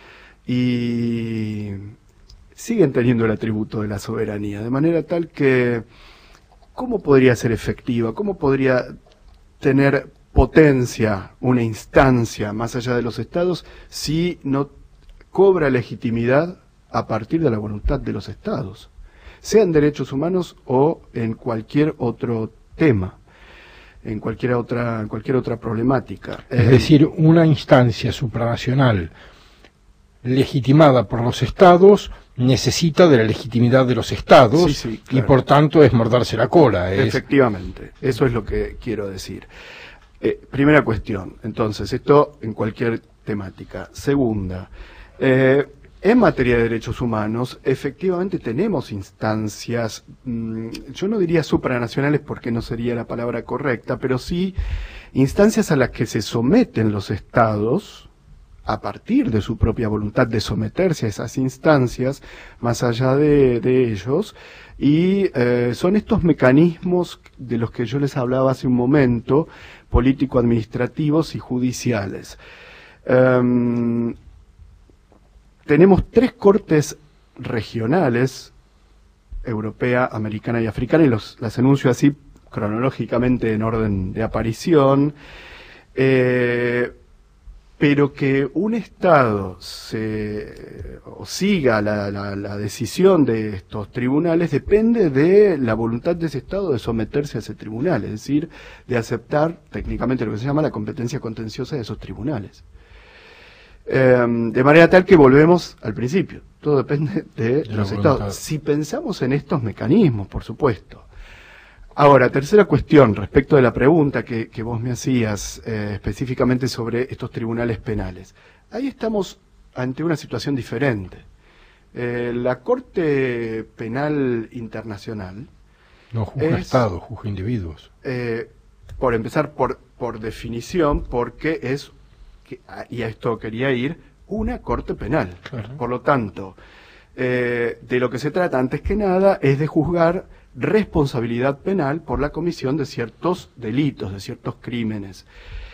y siguen teniendo el atributo de la soberanía, de manera tal que ¿cómo podría ser efectiva? ¿Cómo podría tener potencia una instancia más allá de los estados si no cobra legitimidad a partir de la voluntad de los estados, sea en derechos humanos o en cualquier otro tema, en cualquier otra, en cualquier otra problemática? Es decir, una instancia supranacional legitimada por los estados necesita de la legitimidad de los estados, sí, sí, claro, y por tanto es morderse la cola. Es... Efectivamente, eso es lo que quiero decir. Eh, primera cuestión, entonces, esto en cualquier temática. Segunda, eh, en materia de derechos humanos, efectivamente tenemos instancias, mmm, yo no diría supranacionales porque no sería la palabra correcta, pero sí instancias a las que se someten los estados a partir de su propia voluntad de someterse a esas instancias, más allá de, de ellos, y eh, son estos mecanismos de los que yo les hablaba hace un momento, político-administrativos y judiciales. Um, tenemos tres cortes regionales, europea, americana y africana, y los, las enuncio así cronológicamente en orden de aparición, eh, pero que un Estado se o siga la, la, la decisión de estos tribunales depende de la voluntad de ese Estado de someterse a ese tribunal, es decir, de aceptar técnicamente lo que se llama la competencia contenciosa de esos tribunales. Eh, de manera tal que volvemos al principio, todo depende de, de los Estados. Si pensamos en estos mecanismos, por supuesto. Ahora, tercera cuestión, respecto de la pregunta que, que vos me hacías eh, específicamente sobre estos tribunales penales. Ahí estamos ante una situación diferente. Eh, la Corte Penal Internacional... No juzga Estados, juzga individuos. Eh, por empezar, por, por definición, porque es que, y a esto quería ir, una corte penal. Claro. Por lo tanto, eh, de lo que se trata antes que nada es de juzgar responsabilidad penal por la comisión de ciertos delitos, de ciertos crímenes.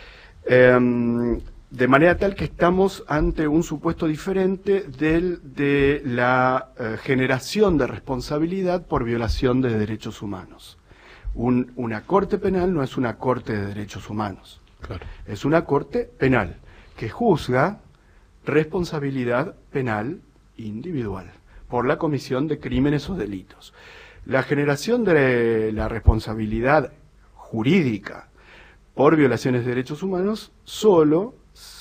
Eh, de manera tal que estamos ante un supuesto diferente del de la eh, generación de responsabilidad por violación de derechos humanos. Un, una corte penal no es una corte de derechos humanos, claro. Es una corte penal que juzga responsabilidad penal individual por la comisión de crímenes o delitos. La generación de la responsabilidad jurídica por violaciones de derechos humanos solo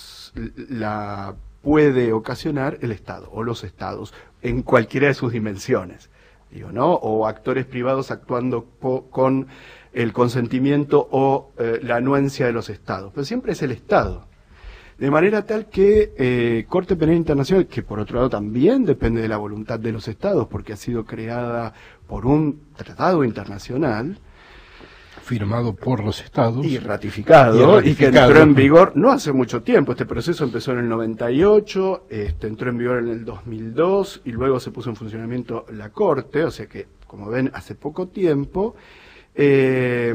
la puede ocasionar el Estado o los Estados en cualquiera de sus dimensiones, digo, ¿no? O actores privados actuando po con el consentimiento o eh, la anuencia de los Estados, pero siempre es el Estado. De manera tal que eh, Corte Penal Internacional, que por otro lado también depende de la voluntad de los Estados, porque ha sido creada por un tratado internacional, firmado por los Estados y ratificado, y, ratificado, y que entró en vigor no hace mucho tiempo. Este proceso empezó en el noventa y ocho, este, entró en vigor en el dos mil dos y luego se puso en funcionamiento la Corte, o sea que, como ven, hace poco tiempo. Eh,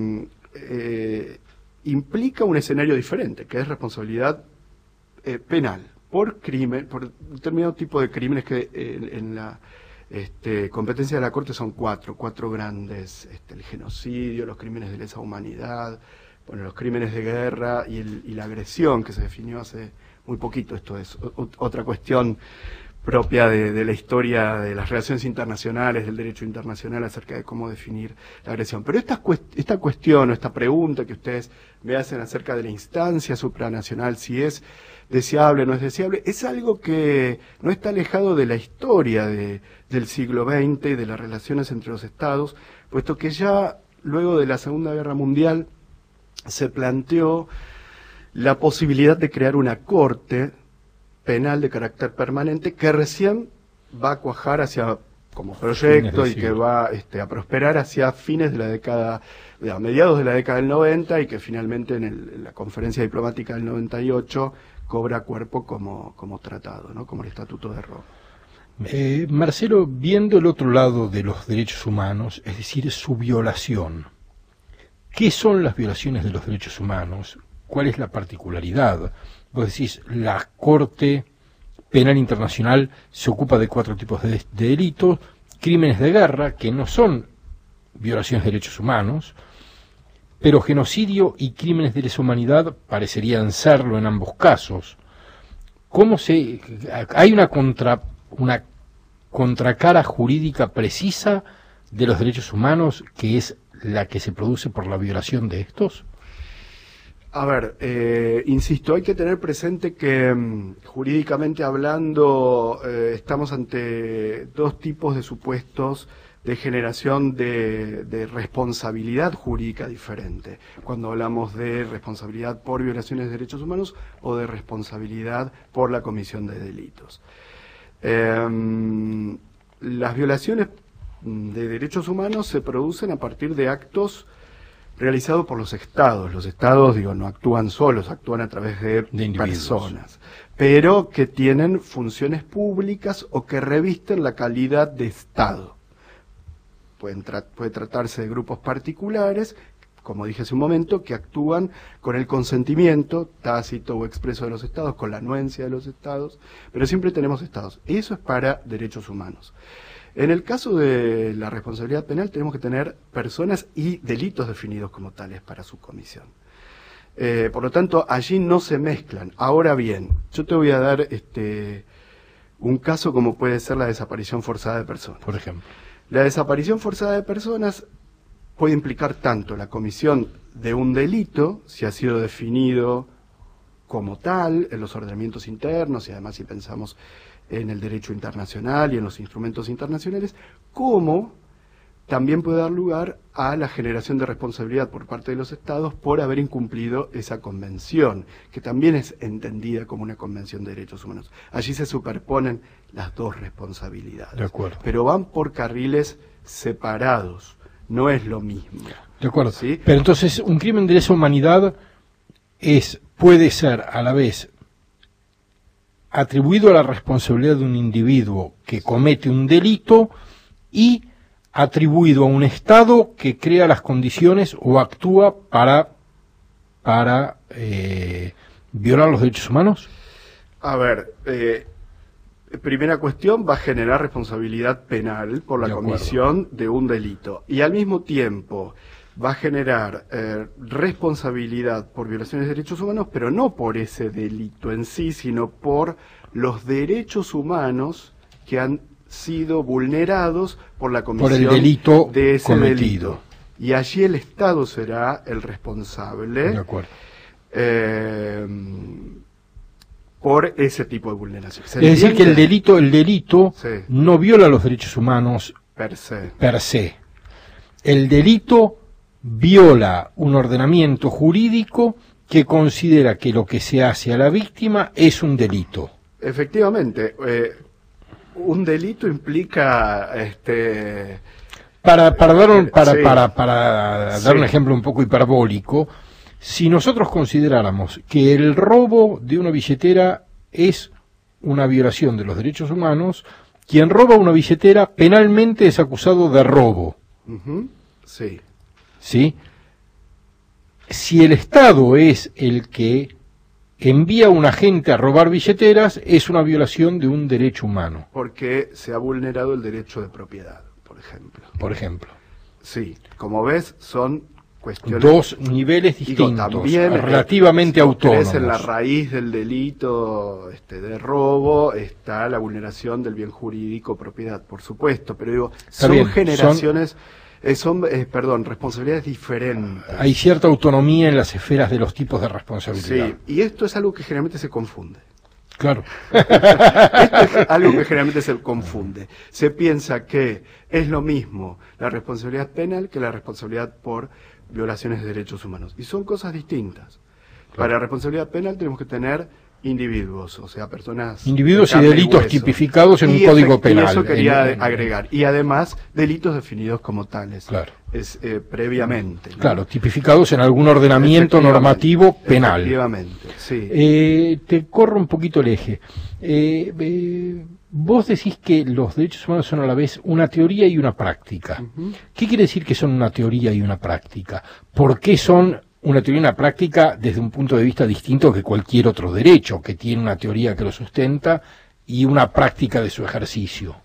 eh, implica un escenario diferente, que es responsabilidad eh, penal por crimen, por determinado tipo de crímenes que eh, en la Este, competencia de la Corte son cuatro, cuatro grandes, este, el genocidio, los crímenes de lesa humanidad, bueno, los crímenes de guerra y, el, y la agresión, que se definió hace muy poquito. Esto es o, otra cuestión propia de, de la historia de las relaciones internacionales, del derecho internacional acerca de cómo definir la agresión. Pero esta, esta cuestión o esta pregunta que ustedes me hacen acerca de la instancia supranacional, si es deseable o no es deseable, es algo que no está alejado de la historia de, del siglo veinte y de las relaciones entre los estados, puesto que ya luego de la Segunda Guerra Mundial se planteó la posibilidad de crear una corte penal de carácter permanente que recién va a cuajar hacia como proyecto y que va este, a prosperar hacia fines de la década, de, a mediados de la década del noventa, y que finalmente en, el, en la conferencia diplomática del noventa y ocho cobra cuerpo como, como tratado, ¿no? Como el Estatuto de Roma. Eh, Marcelo, viendo el otro lado de los derechos humanos, es decir, su violación, ¿qué son las violaciones de los derechos humanos? ¿Cuál es la particularidad? Vos decís, la Corte Penal Internacional se ocupa de cuatro tipos de, de delitos, crímenes de guerra, que no son violaciones de derechos humanos, pero genocidio y crímenes de lesa humanidad parecerían serlo en ambos casos. ¿Cómo se hay una contra una contracara jurídica precisa de los derechos humanos que es la que se produce por la violación de estos? A ver, eh, insisto, hay que tener presente que um, jurídicamente hablando eh, estamos ante dos tipos de supuestos de generación de, de responsabilidad jurídica diferente, cuando hablamos de responsabilidad por violaciones de derechos humanos o de responsabilidad por la comisión de delitos. Eh, las violaciones de derechos humanos se producen a partir de actos realizados por los estados. Los estados, digo, no actúan solos, actúan a través de, de personas, pero que tienen funciones públicas o que revisten la calidad de Estado. Pueden tra puede tratarse de grupos particulares, como dije hace un momento, que actúan con el consentimiento tácito o expreso de los estados, con la anuencia de los estados, pero siempre tenemos estados. Eso es para derechos humanos. En el caso de la responsabilidad penal tenemos que tener personas y delitos definidos como tales para su comisión. Eh, por lo tanto, allí no se mezclan. Ahora bien, yo te voy a dar este un caso como puede ser la desaparición forzada de personas. Por ejemplo. La desaparición forzada de personas puede implicar tanto la comisión de un delito, si ha sido definido como tal en los ordenamientos internos, y además si pensamos en el derecho internacional y en los instrumentos internacionales, como también puede dar lugar a la generación de responsabilidad por parte de los estados por haber incumplido esa convención, que también es entendida como una convención de derechos humanos. Allí se superponen las dos responsabilidades. De acuerdo. Pero van por carriles separados, no es lo mismo. De acuerdo. ¿Sí? Pero entonces, un crimen de lesa humanidad es puede ser a la vez atribuido a la responsabilidad de un individuo que comete un delito y atribuido a un Estado que crea las condiciones o actúa para, para eh, violar los derechos humanos? A ver, eh, primera cuestión, va a generar responsabilidad penal por la comisión de un delito. Y al mismo tiempo va a generar eh, responsabilidad por violaciones de derechos humanos, pero no por ese delito en sí, sino por los derechos humanos que han sido vulnerados por la comisión por el delito de ese cometido. delito. Y allí el Estado será el responsable. De acuerdo. Eh, por ese tipo de vulneración. Es decir, que el delito, el delito sí. no viola los derechos humanos per se. per se. El delito viola un ordenamiento jurídico que considera que lo que se hace a la víctima es un delito. Efectivamente, eh, un delito implica este para para dar un, para, sí. para, para sí. dar un ejemplo un poco hiperbólico, si nosotros consideráramos que el robo de una billetera es una violación de los derechos humanos, quien roba una billetera penalmente es acusado de robo. Uh-huh. Sí. ¿Sí? Si el Estado es el que envía a un agente a robar billeteras, es una violación de un derecho humano. Porque se ha vulnerado el derecho de propiedad, por ejemplo. Por ejemplo. Sí, como ves, son cuestiones... Dos niveles distintos, digo, también, relativamente eh, autónomos. En la raíz del delito este, de robo está la vulneración del bien jurídico propiedad, por supuesto, pero digo, Está son bien, generaciones... Son... Eh, son, eh, perdón, responsabilidades diferentes. Hay cierta autonomía en las esferas de los tipos de responsabilidad. Sí, y esto es algo que generalmente se confunde. Claro. Esto es algo que generalmente se confunde. Se piensa que es lo mismo la responsabilidad penal que la responsabilidad por violaciones de derechos humanos. Y son cosas distintas. Claro. Para la responsabilidad penal tenemos que tener individuos, o sea, personas... Individuos y delitos y tipificados en un código penal. Y eso quería en, en, agregar. Y además, delitos definidos como tales. Claro. Es, eh, previamente. ¿no? Claro, tipificados en algún ordenamiento normativo penal. Efectivamente, sí. Eh, te corro un poquito el eje. Eh, eh, vos decís que los derechos humanos son a la vez una teoría y una práctica. Uh-huh. ¿Qué quiere decir que son una teoría y una práctica? ¿Por qué son una teoría y una práctica desde un punto de vista distinto que cualquier otro derecho, que tiene una teoría que lo sustenta y una práctica de su ejercicio?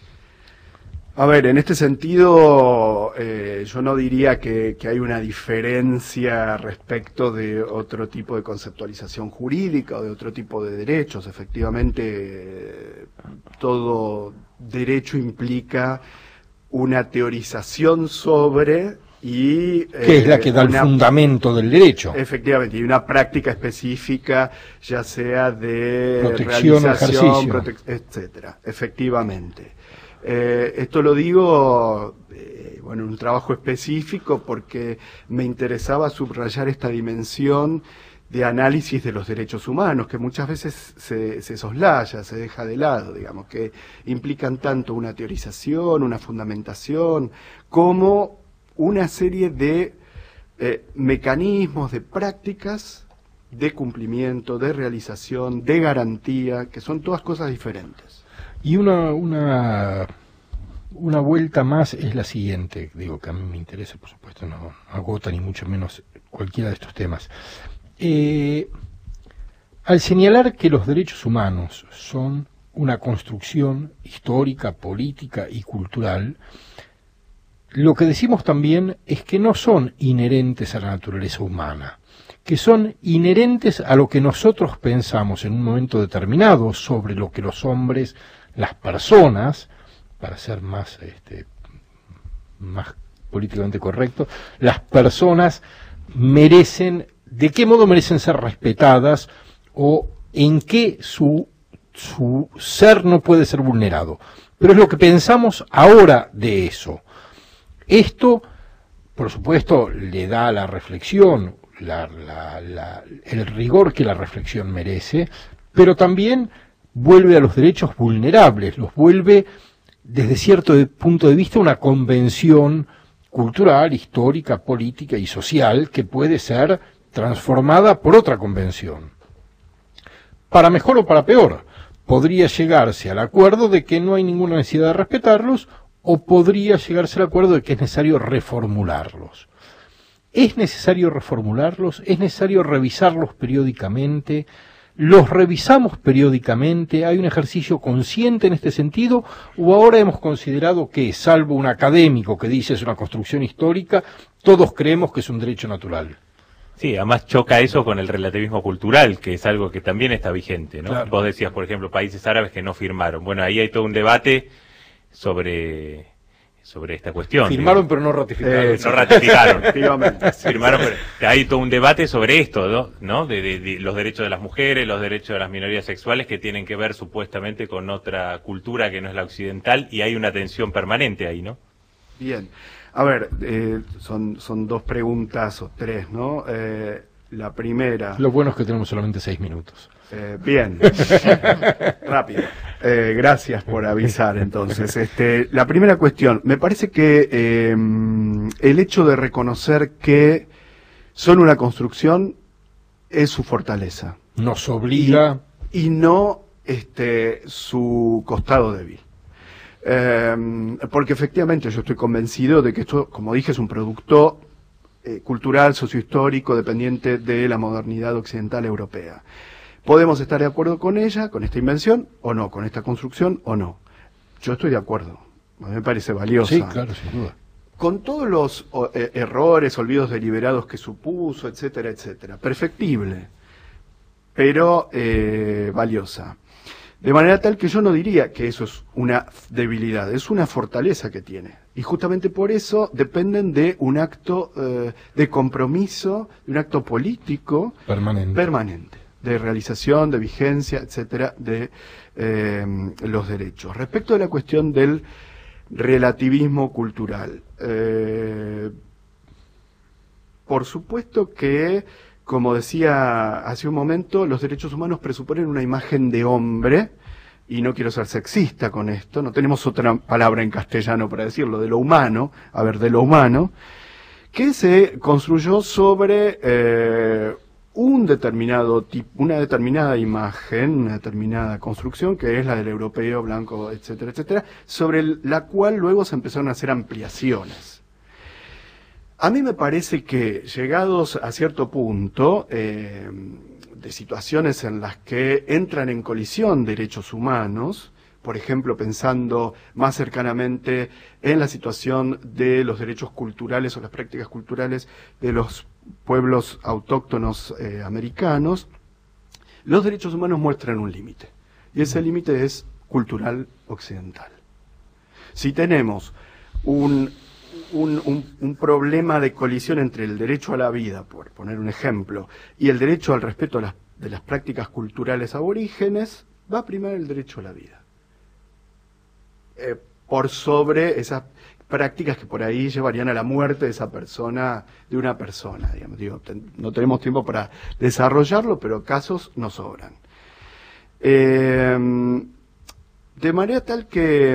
A ver, en este sentido, eh, yo no diría que, que hay una diferencia respecto de otro tipo de conceptualización jurídica o de otro tipo de derechos. Efectivamente, eh, todo derecho implica una teorización sobre... y eh, que es la que da una, el fundamento del derecho. Efectivamente, y una práctica específica, ya sea de protección, realización, prote etcétera. Efectivamente. Eh, esto lo digo, eh, bueno, en un trabajo específico porque me interesaba subrayar esta dimensión de análisis de los derechos humanos, que muchas veces se, se soslaya, se deja de lado, digamos, que implican tanto una teorización, una fundamentación, como una serie de eh, mecanismos, de prácticas de cumplimiento, de realización, de garantía, que son todas cosas diferentes. Y una, una, una vuelta más es la siguiente, digo que a mí me interesa, por supuesto, no agota ni mucho menos cualquiera de estos temas. Eh, al señalar que los derechos humanos son una construcción histórica, política y cultural, lo que decimos también es que no son inherentes a la naturaleza humana, que son inherentes a lo que nosotros pensamos en un momento determinado sobre lo que los hombres, las personas, para ser más, este, más políticamente correcto, las personas merecen, de qué modo merecen ser respetadas o en qué su, su ser no puede ser vulnerado. Pero es lo que pensamos ahora de eso. Esto, por supuesto, le da a la reflexión la, la, la, el rigor que la reflexión merece, pero también vuelve a los derechos vulnerables, los vuelve desde cierto punto de vista una convención cultural, histórica, política y social que puede ser transformada por otra convención. Para mejor o para peor, podría llegarse al acuerdo de que no hay ninguna necesidad de respetarlos, o podría llegarse al acuerdo de que es necesario reformularlos. ¿Es necesario reformularlos? ¿Es necesario revisarlos periódicamente? ¿Los revisamos periódicamente? ¿Hay un ejercicio consciente en este sentido? ¿O ahora hemos considerado que, salvo un académico que dice es una construcción histórica, todos creemos que es un derecho natural? Sí, además choca eso con el relativismo cultural, que es algo que también está vigente, ¿no? Claro. Vos decías, por ejemplo, países árabes que no firmaron. Bueno, ahí hay todo un debate sobre... sobre esta cuestión. Firmaron ¿no? pero no ratificaron. Eh, no ratificaron. Firmaron, pero hay todo un debate sobre esto, ¿no? ¿no? De, de, de los derechos de las mujeres, los derechos de las minorías sexuales, que tienen que ver supuestamente con otra cultura que no es la occidental, y hay una tensión permanente ahí, ¿no? Bien. A ver, eh, son, son dos preguntas o tres, ¿no? Eh, la primera... Lo bueno es que tenemos solamente seis minutos. Eh, bien. Rápido. Eh, gracias por avisar, entonces. Este, la primera cuestión. Me parece que eh, el hecho de reconocer que son una construcción es su fortaleza. Nos obliga... Y, y no este, su costado débil. Eh, porque efectivamente yo estoy convencido de que esto, como dije, es un producto eh, cultural, sociohistórico, dependiente de la modernidad occidental europea. Podemos estar de acuerdo con ella, con esta invención, o no, con esta construcción, o no. Yo estoy de acuerdo. A mí me parece valiosa. Sí, claro, sin duda. Con todos los o, eh, errores, olvidos deliberados que supuso, etcétera, etcétera. Perfectible, pero eh, valiosa. De manera tal que yo no diría que eso es una debilidad, es una fortaleza que tiene. Y justamente por eso dependen de un acto eh, de compromiso, de un acto político permanente. permanente, de realización, de vigencia, etcétera, de eh, los derechos. Respecto a la cuestión del relativismo cultural, eh, por supuesto que, como decía hace un momento, los derechos humanos presuponen una imagen de hombre, y no quiero ser sexista con esto, no tenemos otra palabra en castellano para decirlo, de lo humano, a ver, de lo humano, que se construyó sobre eh, un determinado tipo, una determinada imagen, una determinada construcción, que es la del europeo, blanco, etcétera, etcétera, sobre el, la cual luego se empezaron a hacer ampliaciones. A mí me parece que, llegados a cierto punto, eh, de situaciones en las que entran en colisión derechos humanos, por ejemplo, pensando más cercanamente en la situación de los derechos culturales o las prácticas culturales de los pueblos autóctonos eh, americanos, los derechos humanos muestran un límite, y ese límite es cultural occidental. Si tenemos un Un, un, un problema de colisión entre el derecho a la vida, por poner un ejemplo, y el derecho al respeto a las, de las prácticas culturales aborígenes, va a primar el derecho a la vida. Eh, por sobre esas prácticas que por ahí llevarían a la muerte de esa persona, de una persona, digamos. Digo, ten, no tenemos tiempo para desarrollarlo, pero casos nos sobran. Eh, de manera tal que...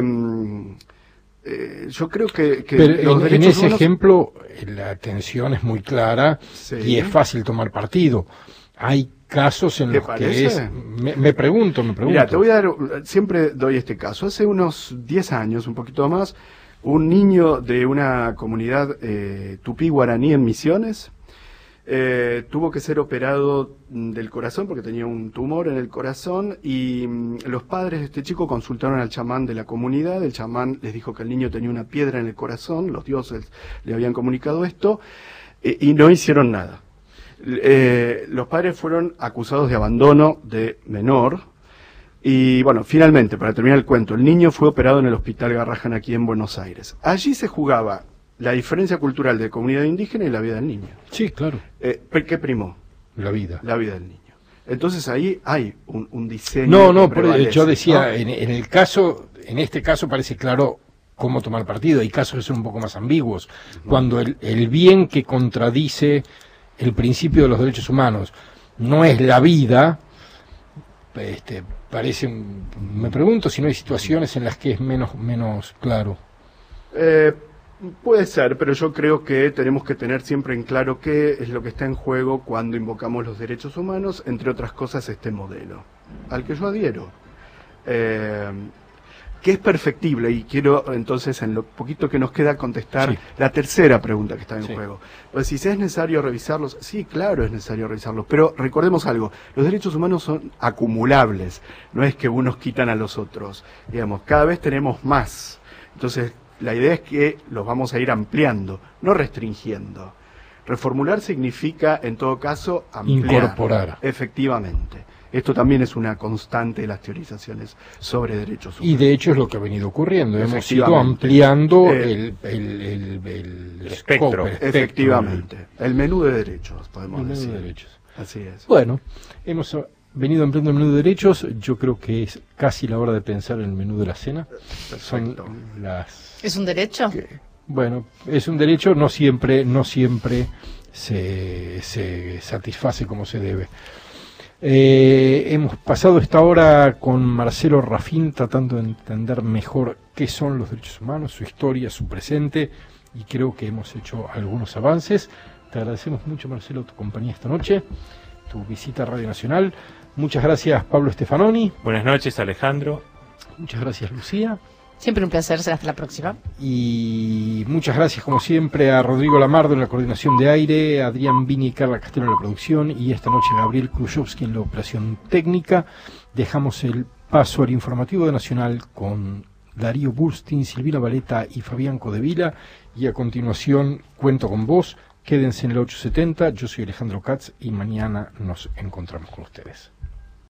Eh, yo creo que, que Pero los en, en ese humanos... ejemplo la tensión es muy clara, sí, y es fácil tomar partido. Hay casos en los parece? que es... Me, me pregunto, me pregunto. Mira, te voy a dar... Siempre doy este caso. Hace unos diez años, un poquito más, un niño de una comunidad eh, tupí-guaraní en Misiones eh, tuvo que ser operado del corazón porque tenía un tumor en el corazón, y mm, los padres de este chico consultaron al chamán de la comunidad. El chamán les dijo que el niño tenía una piedra en el corazón, los dioses le habían comunicado esto, eh, y no hicieron nada. Eh, los padres fueron acusados de abandono de menor, y bueno, finalmente, para terminar el cuento, el niño fue operado en el Hospital Garrahan aquí en Buenos Aires. Allí se jugaba la diferencia cultural de comunidad indígena y la vida del niño. Sí, claro. Eh, ¿Qué primó? La vida. La vida del niño. Entonces ahí hay un, un diseño. No, no, que pero yo decía, ¿no? en, en el caso, en este caso parece claro cómo tomar partido. Hay casos que son un poco más ambiguos. Uh-huh. Cuando el, el bien que contradice el principio de los derechos humanos no es la vida, este, parece, me pregunto si no hay situaciones en las que es menos, menos claro. Eh, Puede ser, pero yo creo que tenemos que tener siempre en claro qué es lo que está en juego cuando invocamos los derechos humanos, entre otras cosas este modelo, al que yo adhiero, eh, que es perfectible, y quiero entonces en lo poquito que nos queda contestar sí. la tercera pregunta que está en sí. juego. Pues si es necesario revisarlos, sí, claro es necesario revisarlos, pero recordemos algo, los derechos humanos son acumulables, no es que unos quitan a los otros, digamos, cada vez tenemos más, entonces la idea es que los vamos a ir ampliando, no restringiendo. Reformular significa, en todo caso, ampliar. Incorporar. Efectivamente. Esto también es una constante de las teorizaciones sobre derechos humanos. Y de hecho es lo que ha venido ocurriendo. Hemos ido ampliando eh, el, el, el, el, el espectro. Scope, el Efectivamente. espectro. El menú de derechos, podemos el decir. Menú de derechos. Así es. Bueno, hemos venido ampliando el menú de derechos. Yo creo que es casi la hora de pensar en el menú de la cena. Perfecto. Son las... ¿Es un derecho? Que, bueno, es un derecho, no siempre, no siempre se, se satisface como se debe. Eh, hemos pasado esta hora con Marcelo Rafín tratando de entender mejor qué son los derechos humanos, su historia, su presente, y creo que hemos hecho algunos avances. Te agradecemos mucho, Marcelo, tu compañía esta noche, tu visita a Radio Nacional. Muchas gracias, Pablo Stefanoni. Buenas noches, Alejandro. Muchas gracias, Lucía. Siempre un placer, será hasta la próxima. Y muchas gracias, como siempre, a Rodrigo Lamardo en la coordinación de aire, a Adrián Vini y Carla Castelo en la producción, y esta noche Gabriel Krujowski en la operación técnica. Dejamos el paso al informativo de Nacional con Darío Burstin, Silvina Valeta y Fabián Codevila, y a continuación Cuento con Vos. Quédense en el ocho setenta, yo soy Alejandro Katz y mañana nos encontramos con ustedes.